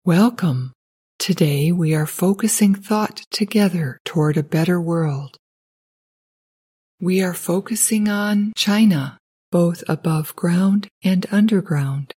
Welcome. Today we are focusing thought together toward a better world. We are focusing on China, both above ground and underground.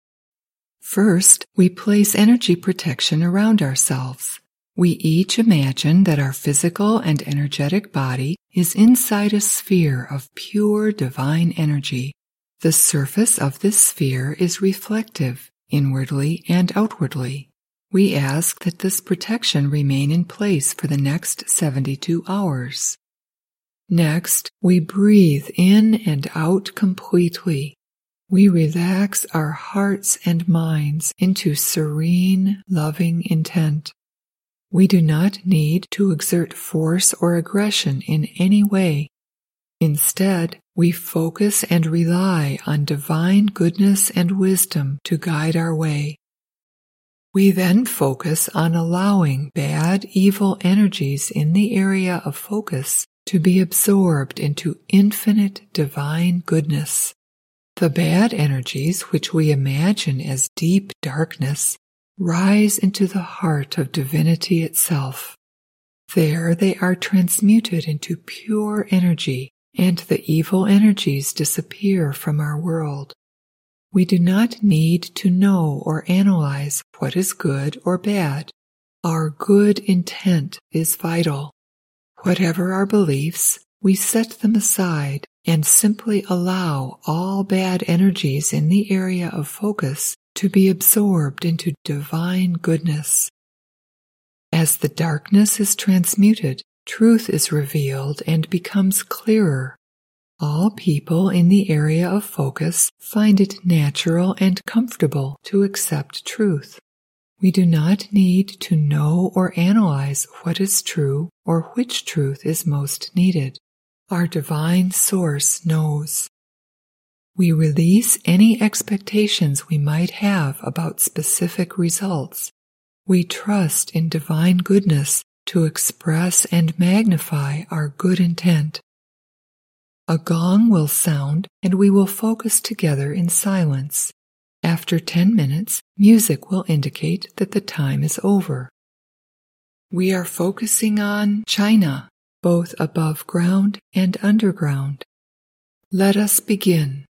First, we place energy protection around ourselves. We each imagine that our physical and energetic body is inside a sphere of pure divine energy. The surface of this sphere is reflective, inwardly and outwardly. We ask that this protection remain in place for the next 72 hours. Next, we breathe in and out completely. We relax our hearts and minds into serene, loving intent. We do not need to exert force or aggression in any way. Instead, we focus and rely on divine goodness and wisdom to guide our way. We then focus on allowing bad, evil energies in the area of focus to be absorbed into infinite divine goodness. The bad energies, which we imagine as deep darkness, rise into the heart of divinity itself. There they are transmuted into pure energy, and the evil energies disappear from our world. We do not need to know or analyze what is good or bad. Our good intent is vital. Whatever our beliefs, we set them aside and simply allow all bad energies in the area of focus to be absorbed into divine goodness. As the darkness is transmuted, truth is revealed and becomes clearer. All people in the area of focus find it natural and comfortable to accept truth. We do not need to know or analyze what is true or which truth is most needed. Our divine source knows. We release any expectations we might have about specific results. We trust in divine goodness to express and magnify our good intent. A gong will sound and we will focus together in silence. After 10 minutes, music will indicate that the time is over. We are focusing on China, both above ground and underground. Let us begin.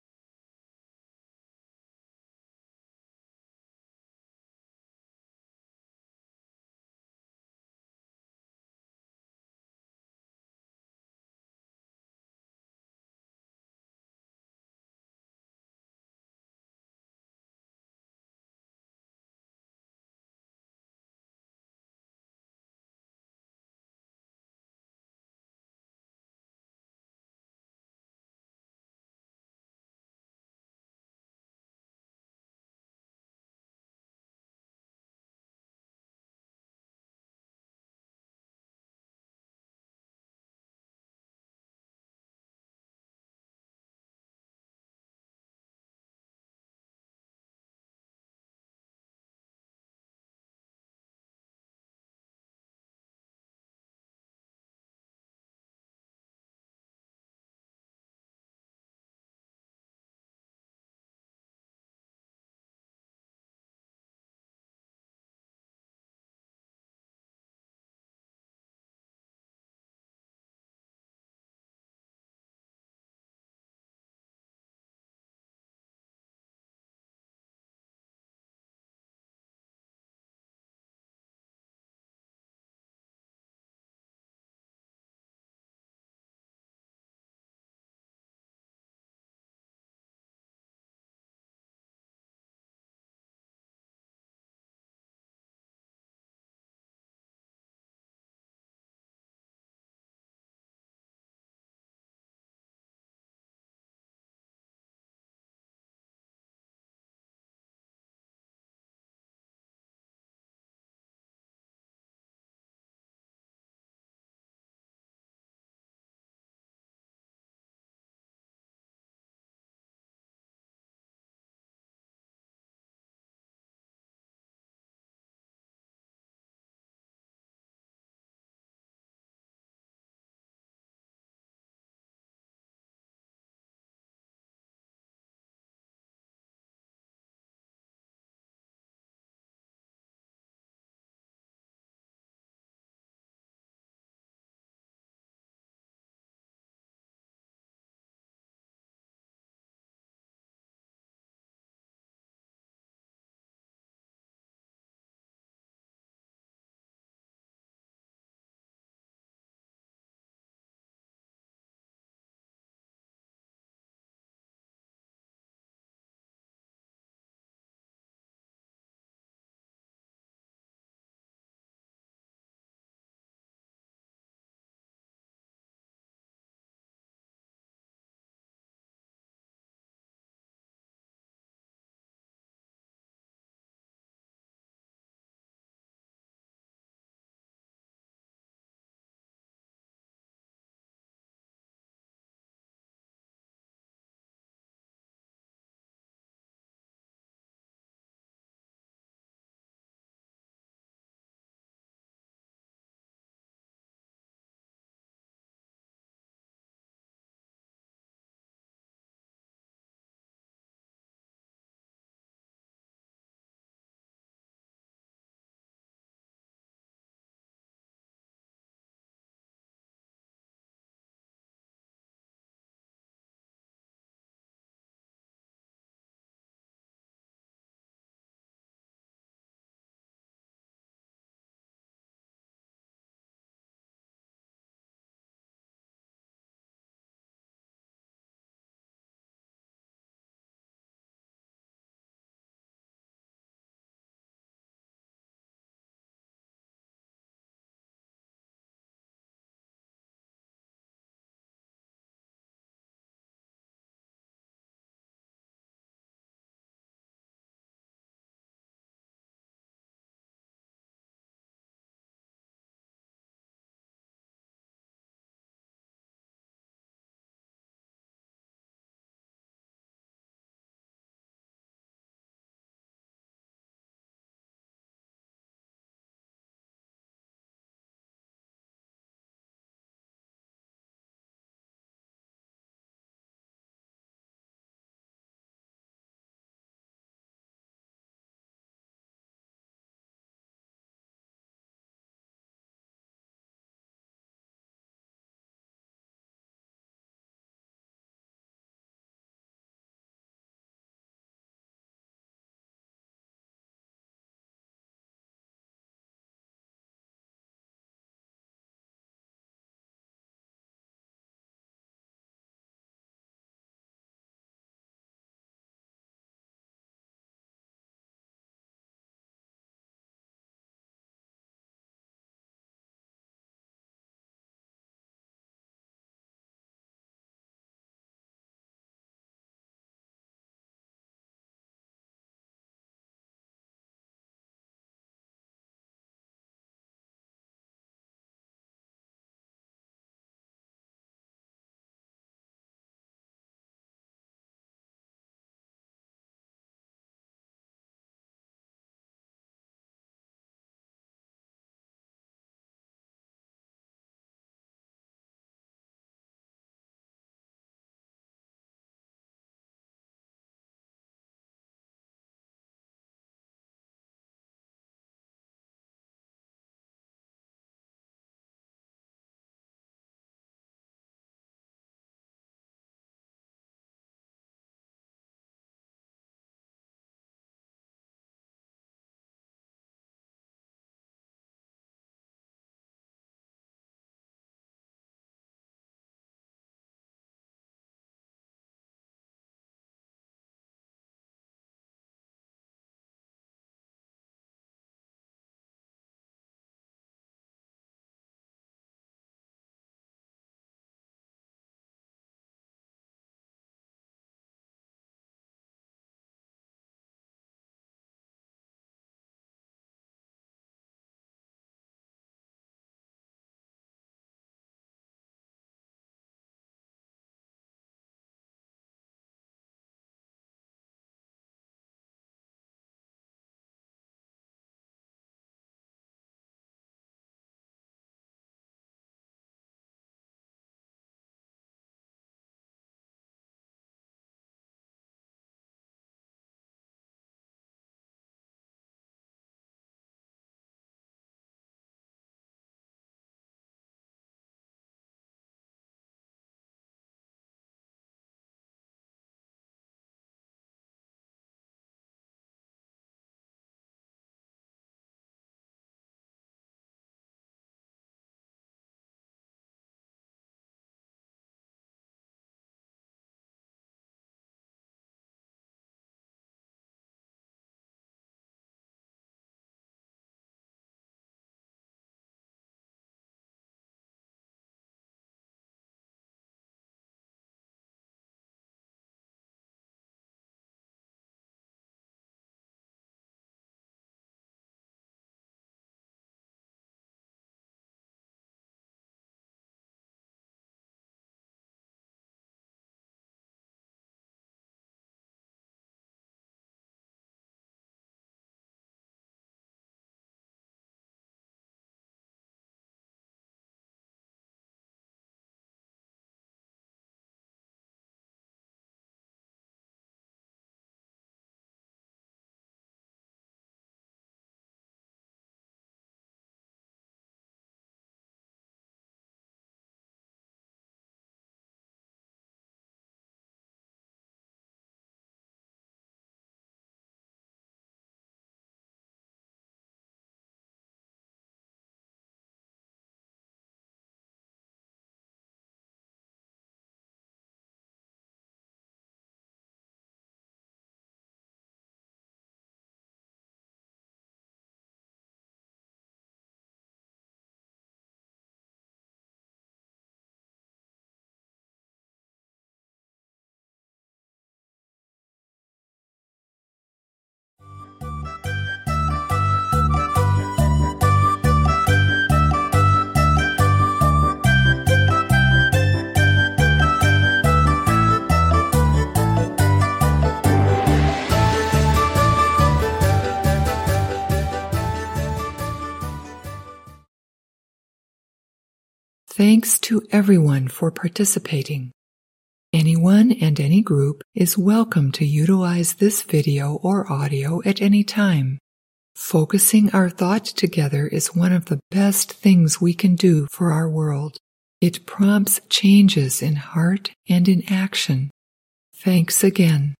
Thanks to everyone for participating. Anyone and any group is welcome to utilize this video or audio at any time. Focusing our thought together is one of the best things we can do for our world. It prompts changes in heart and in action. Thanks again.